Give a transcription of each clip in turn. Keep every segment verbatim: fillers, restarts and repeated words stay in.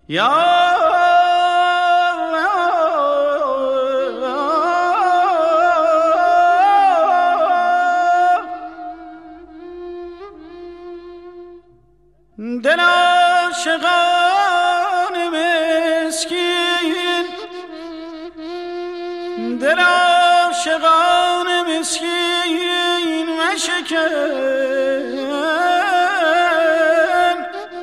یا دل عاشقان مسکین، دل عاشقان مسکین مشکن،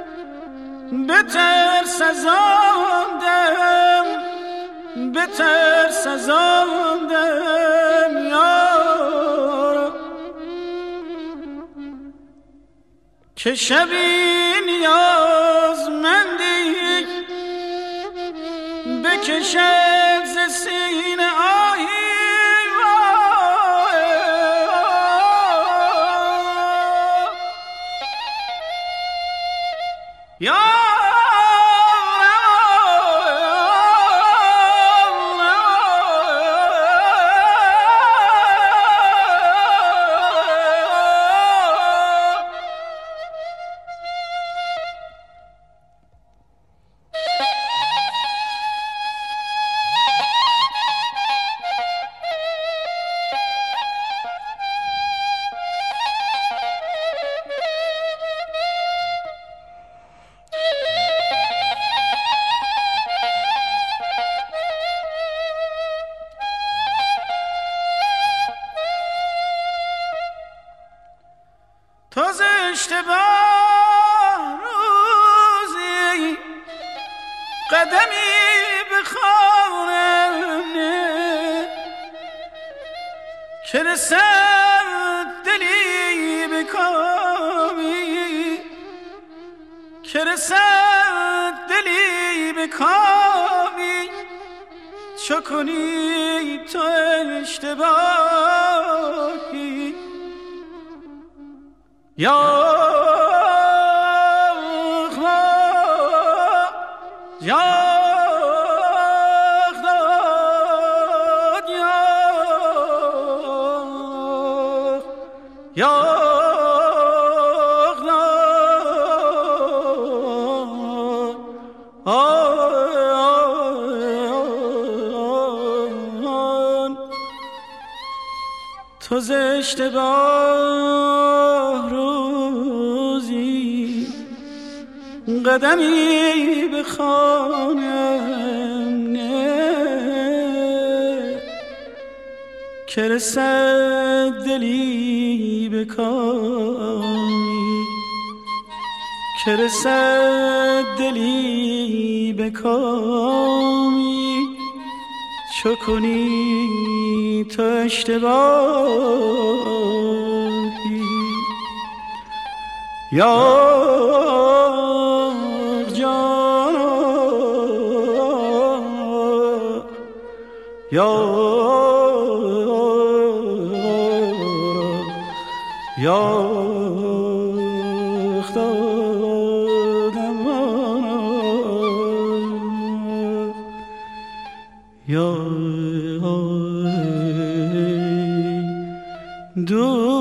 بترس از آن دم، بترس از آن دم یارا که شبی نیازمندی بکشد ز سینه آهی یا تو ز اشتباه روزی قدمی به خانم نه که رسد دلی به کامی، که رسد دلی به کامی، چو کنی تو اشتباهی یا یا یا تو ز اشتباه روزی قدمی به خانم نه که رسد دلی به کامی، که رسد دلی به کامی، چو کنی تو اشتباهی یا جانا یا یا یا دو